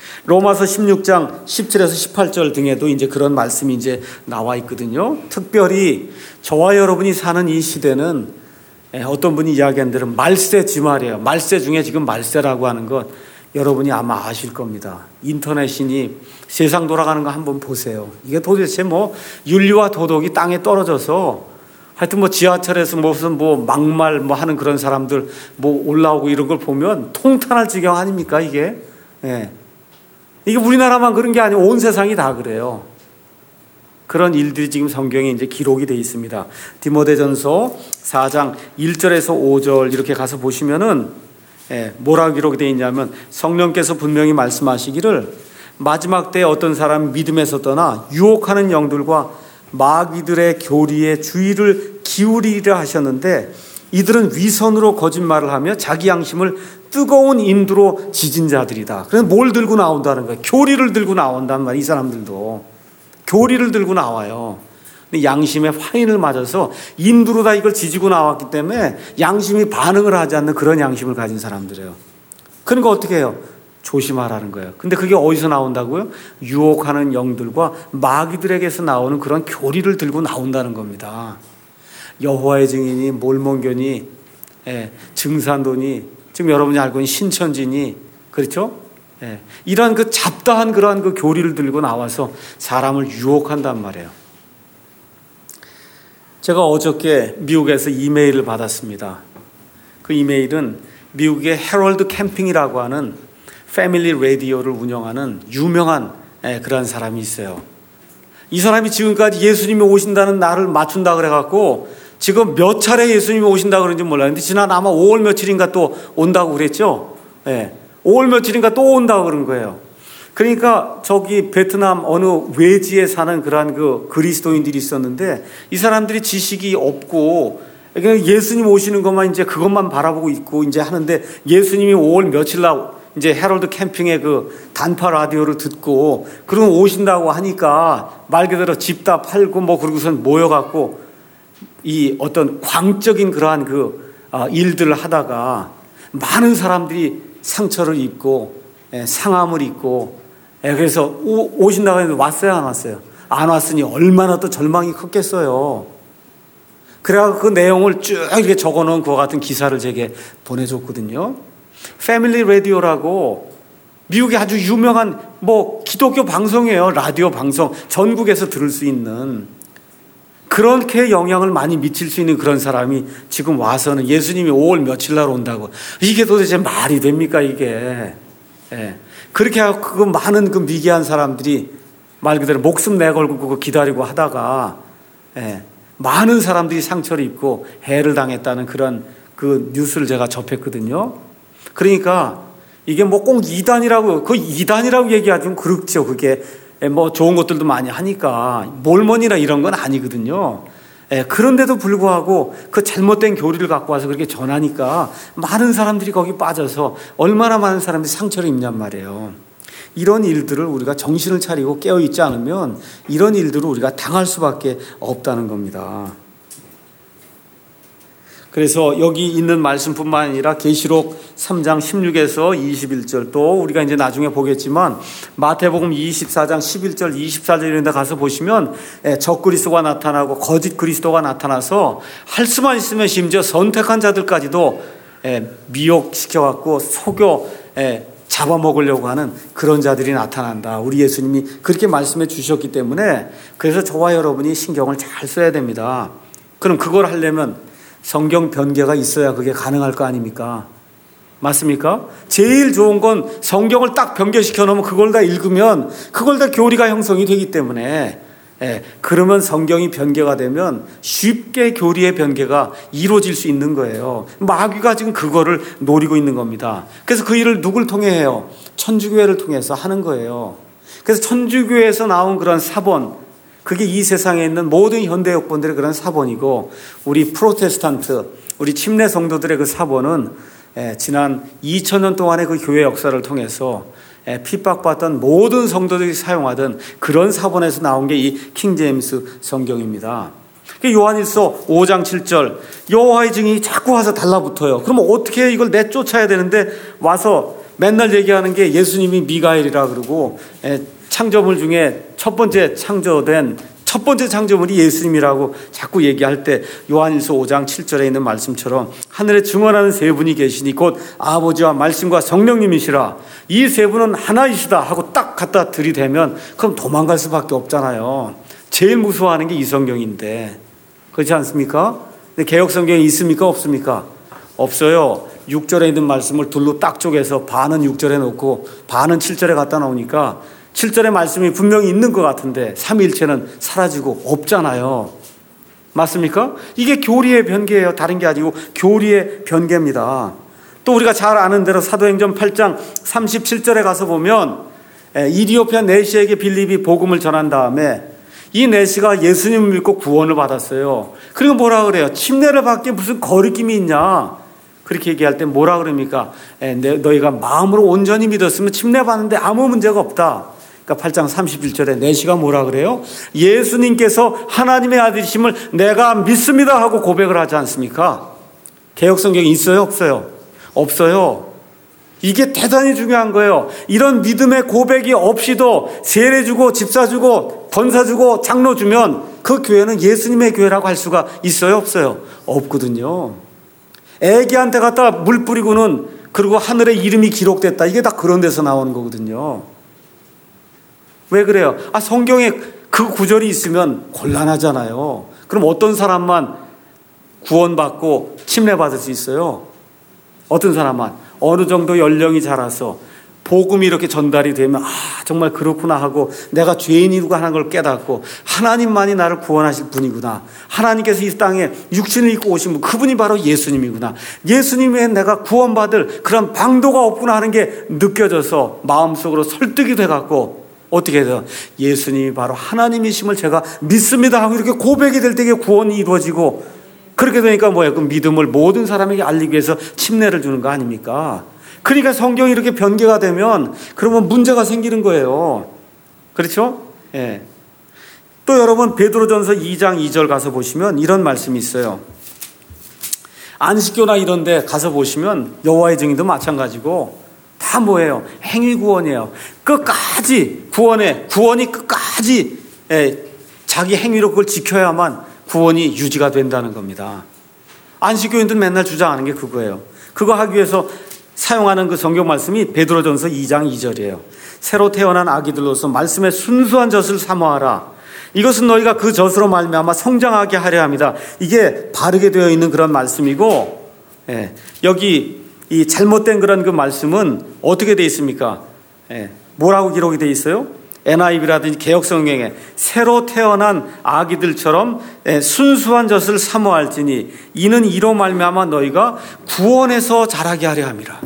로마서 십육 장 십칠에서 십팔 절 등에도 이제 그런 말씀이 이제 나와 있거든요. 특별히 저와 여러분이 사는 이 시대는 어떤 분이 이야기한 대로 말세지 말이에요. 말세 중에 지금 말세라고 하는 것 여러분이 아마 아실 겁니다. 인터넷이니 세상 돌아가는 거 한번 보세요. 이게 도대체 뭐 윤리와 도덕이 땅에 떨어져서 하여튼 뭐 지하철에서 무슨 뭐 막말 뭐 하는 그런 사람들 뭐 올라오고 이런 걸 보면 통탄할 지경 아닙니까 이게? 예. 이게 우리나라만 그런 게 아니고 온 세상이 다 그래요. 그런 일들이 지금 성경에 이제 기록이 되어 있습니다. 디모데전서 사 장 일 절에서 오 절 이렇게 가서 보시면은 예, 뭐라고 기록이 되어 있냐면 성령께서 분명히 말씀하시기를 마지막 때에 어떤 사람 믿음에서 떠나 유혹하는 영들과 마귀들의 교리에 주의를 기울이려 하셨는데 이들은 위선으로 거짓말을 하며 자기 양심을 뜨거운 인두로 지진 자들이다. 그래서 뭘 들고 나온다는 거예요? 교리를 들고 나온단 말이에요. 이 사람들도 교리를 들고 나와요. 근데 양심의 화인을 맞아서 인두로 다 이걸 지지고 나왔기 때문에 양심이 반응을 하지 않는 그런 양심을 가진 사람들이에요. 그러니까 어떻게 해요? 조심하라는 거예요. 근데 그게 어디서 나온다고요? 유혹하는 영들과 마귀들에게서 나오는 그런 교리를 들고 나온다는 겁니다. 여호와의 증인이, 몰몬교니, 예, 증산도니, 지금 여러분이 알고 있는 신천지니, 그렇죠? 예, 이러한 그 잡다한 그러한 그 교리를 들고 나와서 사람을 유혹한단 말이에요. 제가 어저께 미국에서 이메일을 받았습니다. 그 이메일은 미국의 헤럴드 캠핑이라고 하는 패밀리 라디오를 운영하는 유명한 그런 사람이 있어요. 이 사람이 지금까지 예수님이 오신다는 날을 맞춘다 그래갖고 지금 몇 차례 예수님이 오신다 그런지 몰랐는데 지난 아마 오월 며칠인가 또 온다고 그랬죠. 네. 오월 며칠인가 또 온다고 그런 거예요. 그러니까 저기 베트남 어느 외지에 사는 그러한 그 그리스도인들이 있었는데 이 사람들이 지식이 없고 예수님 오시는 것만 이제 그것만 바라보고 있고 이제 하는데 예수님이 오월 며칠 날 이제 헤럴드 캠핑의 그 단파 라디오를 듣고 그러면 오신다고 하니까 말 그대로 집 다 팔고 뭐 그러고선 모여갖고 이 어떤 광적인 그러한 그 일들을 하다가 많은 사람들이 상처를 입고 상함을 입고 그래서 오신다고 했는데 왔어요 안 왔어요? 안 왔으니 얼마나 또 절망이 컸겠어요. 그래서 그 내용을 쭉 이렇게 적어놓은 그와 같은 기사를 제게 보내줬거든요. 패밀리 라디오라고 미국의 아주 유명한 뭐 기독교 방송이에요. 라디오 방송 전국에서 들을 수 있는 그렇게 영향을 많이 미칠 수 있는 그런 사람이 지금 와서는 예수님이 오월 며칠 날 온다고 이게 도대체 말이 됩니까 이게? 예. 그렇게 하고 그 많은 그 미개한 사람들이 말 그대로 목숨 내걸고 그거 기다리고 하다가 예. 많은 사람들이 상처를 입고 해를 당했다는 그런 그 뉴스를 제가 접했거든요. 그러니까 이게 뭐 꼭 이단이라고 그 이단이라고 얘기하면 그렇죠. 그게 뭐 좋은 것들도 많이 하니까 몰몬이나 이런 건 아니거든요. 예, 그런데도 불구하고 그 잘못된 교리를 갖고 와서 그렇게 전하니까 많은 사람들이 거기 빠져서 얼마나 많은 사람들이 상처를 입냔 말이에요. 이런 일들을 우리가 정신을 차리고 깨어있지 않으면 이런 일들을 우리가 당할 수밖에 없다는 겁니다. 그래서 여기 있는 말씀뿐만 아니라 계시록 삼 장 십육에서 이십일 절 또 우리가 이제 나중에 보겠지만 마태복음 이십사 장 십일 절 이십사 절 이런 데 가서 보시면 적그리스도가 나타나고 거짓 그리스도가 나타나서 할 수만 있으면 심지어 선택한 자들까지도 미혹시켜갖고 속여 잡아먹으려고 하는 그런 자들이 나타난다. 우리 예수님이 그렇게 말씀해 주셨기 때문에 그래서 저와 여러분이 신경을 잘 써야 됩니다. 그럼 그걸 하려면 성경 변개가 있어야 그게 가능할 거 아닙니까? 맞습니까? 제일 좋은 건 성경을 딱 변개시켜 놓으면 그걸 다 읽으면 그걸 다 교리가 형성이 되기 때문에 예, 그러면 성경이 변개가 되면 쉽게 교리의 변개가 이루어질 수 있는 거예요. 마귀가 지금 그거를 노리고 있는 겁니다. 그래서 그 일을 누굴 통해 해요? 천주교회를 통해서 하는 거예요. 그래서 천주교회에서 나온 그런 사본 그게 이 세상에 있는 모든 현대 역본들의 그런 사본이고 우리 프로테스탄트, 우리 침례 성도들의 그 사본은 지난 이천 년 동안의 그 교회 역사를 통해서 핍박받던 모든 성도들이 사용하던 그런 사본에서 나온 게 이 킹제임스 성경입니다. 요한일서 오 장 칠 절 여호와의 증인이 자꾸 와서 달라붙어요. 그러면 어떻게 이걸 내쫓아야 되는데 와서 맨날 얘기하는 게 예수님이 미가엘이라 그러고 창조물 중에 첫 번째 창조된 첫 번째 창조물이 예수님이라고 자꾸 얘기할 때 요한일서 오 장 칠 절에 있는 말씀처럼 하늘에 증언하는 세 분이 계시니 곧 아버지와 말씀과 성령님이시라. 이 세 분은 하나이시다 하고 딱 갖다 들이대면 그럼 도망갈 수밖에 없잖아요. 제일 무서워하는 게 이 성경인데 그렇지 않습니까? 근데 개역 성경에 있습니까? 없습니까? 없어요. 육 절에 있는 말씀을 둘로 딱 쪼개서 반은 육 절에 놓고 반은 칠 절에 갖다 놓으니까 칠 절의 말씀이 분명히 있는 것 같은데 삼위일체는 사라지고 없잖아요. 맞습니까? 이게 교리의 변개예요. 다른 게 아니고 교리의 변개입니다. 또 우리가 잘 아는 대로 사도행전 팔 장 삼십칠 절에 가서 보면 이디오피아 내시에게 빌립이 복음을 전한 다음에 이 내시가 예수님을 믿고 구원을 받았어요. 그리고 뭐라 그래요? 침례를 받기에 무슨 거리낌이 있냐? 그렇게 얘기할 때 뭐라 그럽니까? 너희가 마음으로 온전히 믿었으면 침례 받는데 아무 문제가 없다. 그러니까 팔 장 삼십일 절에 내시가 뭐라 그래요? 예수님께서 하나님의 아들이심을 내가 믿습니다 하고 고백을 하지 않습니까? 개역성경이 있어요? 없어요? 없어요. 이게 대단히 중요한 거예요. 이런 믿음의 고백이 없이도 세례 주고 집사 주고 권사 주고 장로 주면 그 교회는 예수님의 교회라고 할 수가 있어요? 없어요? 없거든요. 애기한테 갖다 물 뿌리고는 그리고 하늘에 이름이 기록됐다. 이게 다 그런 데서 나오는 거거든요. 왜 그래요? 아, 성경에 그 구절이 있으면 곤란하잖아요. 그럼 어떤 사람만 구원받고 침례받을 수 있어요? 어떤 사람만 어느 정도 연령이 자라서 복음이 이렇게 전달이 되면 아 정말 그렇구나 하고 내가 죄인이고 하는 걸 깨닫고 하나님만이 나를 구원하실 분이구나. 하나님께서 이 땅에 육신을 입고 오신 분 그분이 바로 예수님이구나. 예수님의 내가 구원받을 그런 방도가 없구나 하는 게 느껴져서 마음속으로 설득이 돼갖고 어떻게 해서 예수님이 바로 하나님이심을 제가 믿습니다 하고 이렇게 고백이 될 때 구원이 이루어지고 그렇게 되니까 뭐예요? 그 믿음을 모든 사람에게 알리기 위해서 침례를 주는 거 아닙니까? 그러니까 성경이 이렇게 변개가 되면 그러면 문제가 생기는 거예요. 그렇죠? 예. 또 여러분 베드로전서 이 장 이 절 가서 보시면 이런 말씀이 있어요. 안식교나 이런 데 가서 보시면 여호와의 증인도 마찬가지고 다 뭐예요? 행위 구원이에요. 끝까지 구원에 구원이 끝까지 예, 자기 행위로 그걸 지켜야만 구원이 유지가 된다는 겁니다. 안식교인들은 맨날 주장하는 게 그거예요. 그거 하기 위해서 사용하는 그 성경 말씀이 베드로전서 이 장 이 절이에요. 새로 태어난 아기들로서 말씀의 순수한 젖을 사모하라. 이것은 너희가 그 젖으로 말미암아 성장하게 하려 합니다. 이게 바르게 되어 있는 그런 말씀이고 예, 여기 이 잘못된 그런 그 말씀은 어떻게 되어 있습니까? 예, 뭐라고 기록이 되어 있어요? 엔아이브이라든지 개역성경에 새로 태어난 아기들처럼 순수한 젖을 사모할지니 이는 이로 말미암아 너희가 구원에서 자라게 하려 함이라.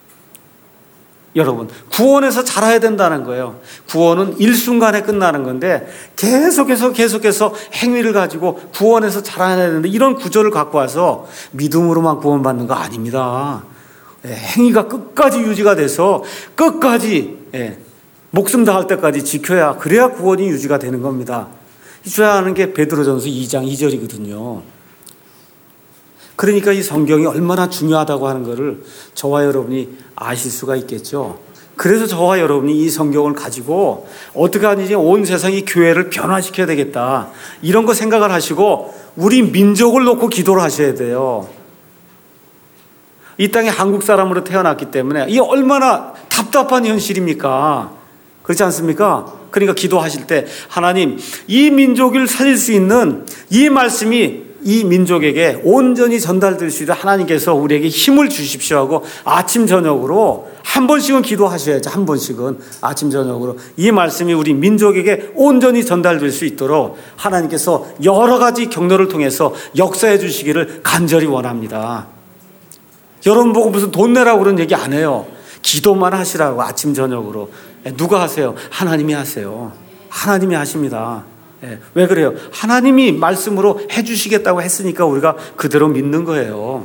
여러분 구원에서 자라야 된다는 거예요. 구원은 일순간에 끝나는 건데 계속해서 계속해서 행위를 가지고 구원에서 자라야 되는데 이런 구절을 갖고 와서 믿음으로만 구원받는 거 아닙니다. 행위가 끝까지 유지가 돼서 끝까지 목숨 다할 때까지 지켜야 그래야 구원이 유지가 되는 겁니다. 줘야 하는 게 베드로전서 이 장 이 절이거든요. 그러니까 이 성경이 얼마나 중요하다고 하는 것을 저와 여러분이 아실 수가 있겠죠. 그래서 저와 여러분이 이 성경을 가지고 어떻게 하는지 온 세상이 교회를 변화시켜야 되겠다. 이런 거 생각을 하시고 우리 민족을 놓고 기도를 하셔야 돼요. 이 땅에 한국 사람으로 태어났기 때문에 이게 얼마나 답답한 현실입니까? 그렇지 않습니까? 그러니까 기도하실 때 하나님 이 민족을 살릴 수 있는 이 말씀이 이 민족에게 온전히 전달될 수 있도록 하나님께서 우리에게 힘을 주십시오 하고 아침 저녁으로 한 번씩은 기도하셔야죠. 한 번씩은 아침 저녁으로 이 말씀이 우리 민족에게 온전히 전달될 수 있도록 하나님께서 여러 가지 경로를 통해서 역사해 주시기를 간절히 원합니다. 여러분 보고 무슨 돈 내라고 그런 얘기 안 해요. 기도만 하시라고 아침 저녁으로. 누가 하세요? 하나님이 하세요. 하나님이 하십니다. 왜 그래요? 하나님이 말씀으로 해주시겠다고 했으니까 우리가 그대로 믿는 거예요.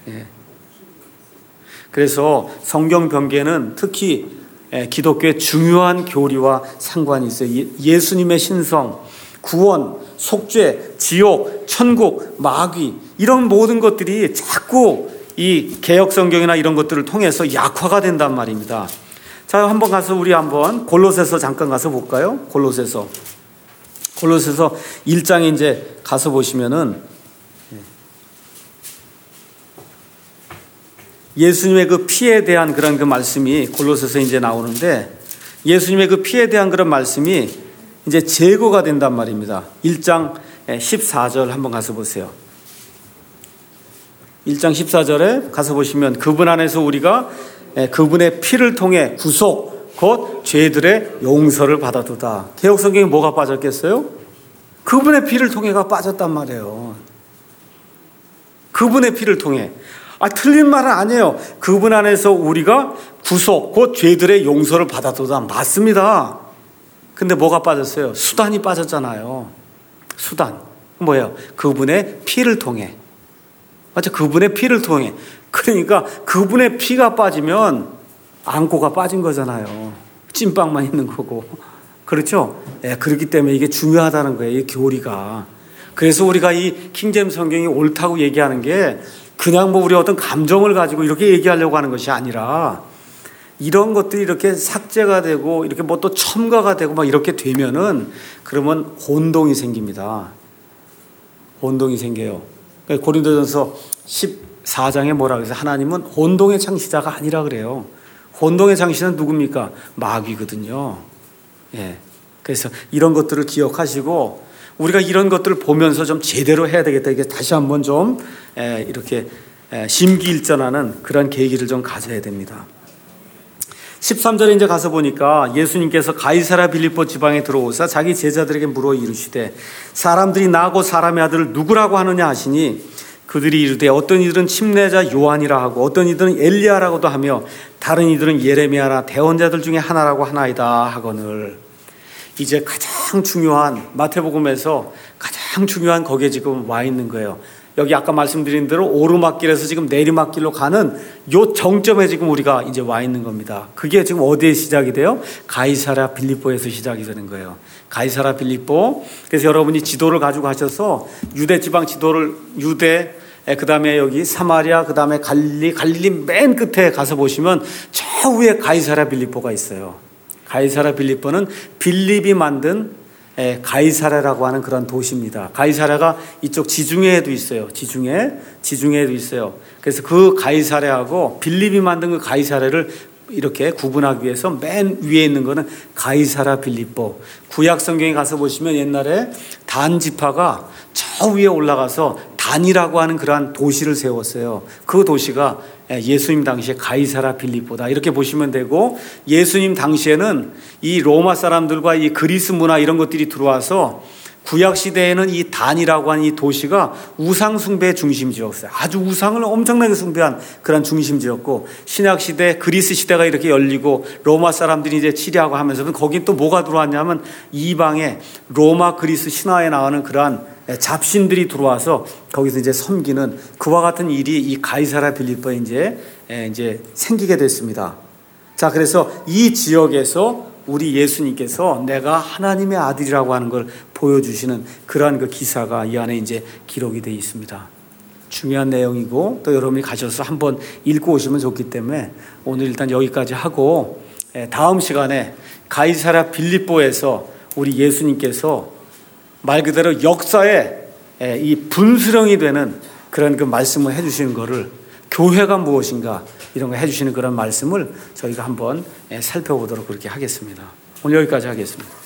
그래서 성경 변개는 특히 기독교의 중요한 교리와 상관이 있어요. 예수님의 신성, 구원, 속죄, 지옥, 천국, 마귀 이런 모든 것들이 자꾸 이 개역 성경이나 이런 것들을 통해서 약화가 된단 말입니다. 자, 한번 가서 우리 한번 골로새서 잠깐 가서 볼까요? 골로새서. 골로새서 일 장에 이제 가서 보시면은 예수님의 그 피에 대한 그런 그 말씀이 골로새서에 이제 나오는데, 예수님의 그 피에 대한 그런 말씀이 이제 제거가 된단 말입니다. 일 장 십사 절 한번 가서 보세요. 일 장 십사 절에 가서 보시면 그분 안에서 우리가 그분의 피를 통해 구속 곧 죄들의 용서를 받아두다. 개역성경에 뭐가 빠졌겠어요? 그분의 피를 통해가 빠졌단 말이에요. 그분의 피를 통해. 아, 틀린 말은 아니에요. 그분 안에서 우리가 구속 곧 죄들의 용서를 받아두다. 맞습니다. 근데 뭐가 빠졌어요? 수단이 빠졌잖아요. 수단. 뭐예요? 그분의 피를 통해. 맞죠? 그분의 피를 통해. 그러니까 그분의 피가 빠지면 안고가 빠진 거잖아요. 찐빵만 있는 거고. 그렇죠? 예, 그렇기 때문에 이게 중요하다는 거예요. 이 교리가. 그래서 우리가 이 킹제임스 성경이 옳다고 얘기하는 게 그냥 뭐 우리 어떤 감정을 가지고 이렇게 얘기하려고 하는 것이 아니라, 이런 것들이 이렇게 삭제가 되고 이렇게 뭐 또 첨가가 되고 막 이렇게 되면은 그러면 혼동이 생깁니다. 혼동이 생겨요. 고린도전서 십사 장에 뭐라 그래서 하나님은 혼동의 창시자가 아니라 그래요. 혼동의 창시자는 누굽니까? 마귀거든요. 예. 그래서 이런 것들을 기억하시고 우리가 이런 것들을 보면서 좀 제대로 해야 되겠다. 이게 다시 한번 좀 이렇게 심기일전하는 그런 계기를 좀 가져야 됩니다. 십삼 절에 이제 가서 보니까 예수님께서 가이사랴 빌립보 지방에 들어오사 자기 제자들에게 물어 이르시되 사람들이 나고 사람의 아들을 누구라고 하느냐 하시니 그들이 이르되 어떤 이들은 침례자 요한이라 하고 어떤 이들은 엘리야라고도 하며 다른 이들은 예레미야나 대언자들 중에 하나라고 하나이다 하거늘. 이제 가장 중요한 마태복음에서 가장 중요한 거기에 지금 와 있는 거예요. 여기 아까 말씀드린 대로 오르막길에서 지금 내리막길로 가는 요 정점에 지금 우리가 이제 와 있는 겁니다. 그게 지금 어디에 시작이 돼요? 가이사랴 빌립보에서 시작이 되는 거예요. 가이사랴 빌립보. 그래서 여러분이 지도를 가지고 가셔서 유대 지방 지도를 유대, 그 다음에 여기 사마리아, 그 다음에 갈릴리, 갈릴리 맨 끝에 가서 보시면 저 위에 가이사랴 빌립보가 있어요. 가이사랴 빌립보는 빌립이 만든 가이사랴라고 하는 그런 도시입니다. 가이사랴가 이쪽 지중해에도 있어요. 지중해, 지중해에도 있어요. 그래서 그 가이사랴하고 빌립이 만든 그 가이사랴를 이렇게 구분하기 위해서 맨 위에 있는 거는 가이사랴 빌립보. 구약 성경에 가서 보시면 옛날에 단 지파가 저 위에 올라가서 단이라고 하는 그러한 도시를 세웠어요. 그 도시가 예수님 당시에 가이사랴 빌립보다 이렇게 보시면 되고, 예수님 당시에는 이 로마 사람들과 이 그리스 문화 이런 것들이 들어와서 구약 시대에는 이 단이라고 하는 이 도시가 우상 숭배의 중심지였어요. 아주 우상을 엄청나게 숭배한 그런 중심지였고, 신약 시대 그리스 시대가 이렇게 열리고 로마 사람들이 이제 치리하고 하면서 거긴 또 뭐가 들어왔냐면 이방의 로마 그리스 신화에 나오는 그러한 잡신들이 들어와서 거기서 이제 섬기는 그와 같은 일이 이 가이사랴 빌립보에 이제 이제 생기게 됐습니다. 자, 그래서 이 지역에서 우리 예수님께서 내가 하나님의 아들이라고 하는 걸 보여주시는 그러한 그 기사가 이 안에 이제 기록이 되어 있습니다. 중요한 내용이고 또 여러분이 가셔서 한번 읽고 오시면 좋기 때문에 오늘 일단 여기까지 하고, 다음 시간에 가이사랴 빌립보에서 우리 예수님께서 말 그대로 역사에 이 분수령이 되는 그런 그 말씀을 해주시는 거를, 교회가 무엇인가 이런 거 해주시는 그런 말씀을 저희가 한번 살펴보도록 그렇게 하겠습니다. 오늘 여기까지 하겠습니다.